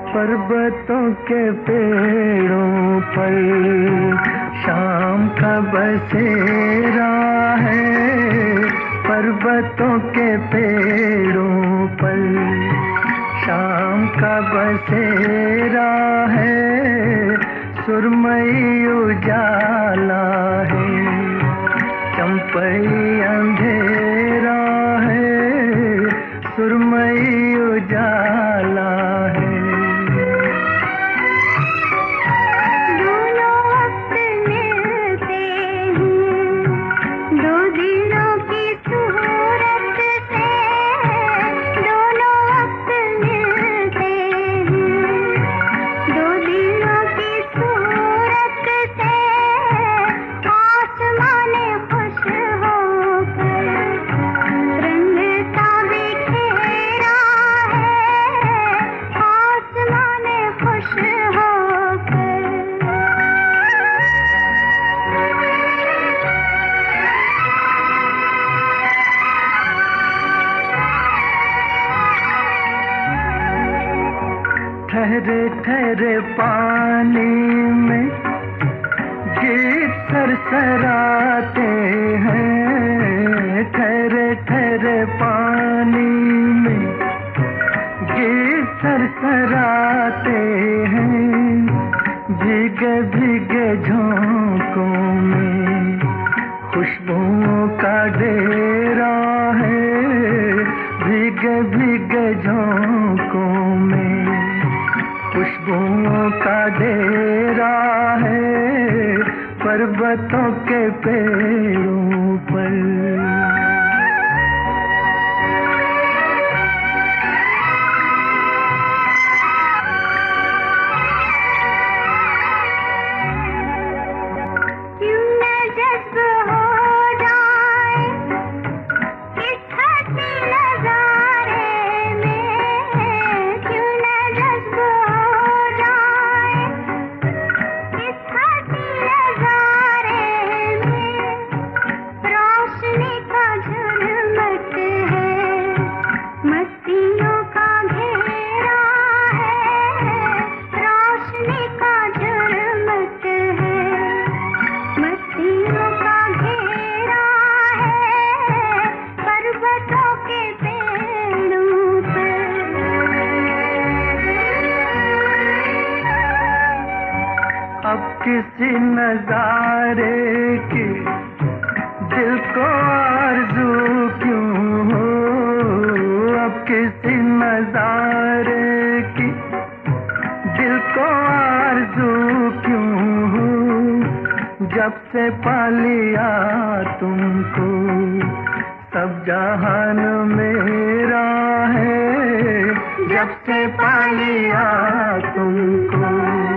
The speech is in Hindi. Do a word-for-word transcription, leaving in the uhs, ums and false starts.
पर्वतों के पेड़ों पर शाम का बसेरा है। पर्वतों के पेड़ों पर शाम का बसेरा है। सुरमई उजाला है, चंपई अंधेरा है। सुरमई उजाला है। ठहरे ठहरे पानी में गीत सरसराते हैं। ठहरे ठहरे पानी में गीत सरसराते हैं। भीगे भीगे झोंकों में खुशबुओं का डेरा है। भीगे भीगे झोंकों में खुशबुओं का डेरा है। पर्वतों के पेड़ों पर अब किसी नजारे की दिल को आरज़ू क्यों हो। अब किसी नजारे की दिल को आरज़ू क्यों हो। जब से पा लिया तुमको सब जहान मेरा है। जब से पा लिया तुमको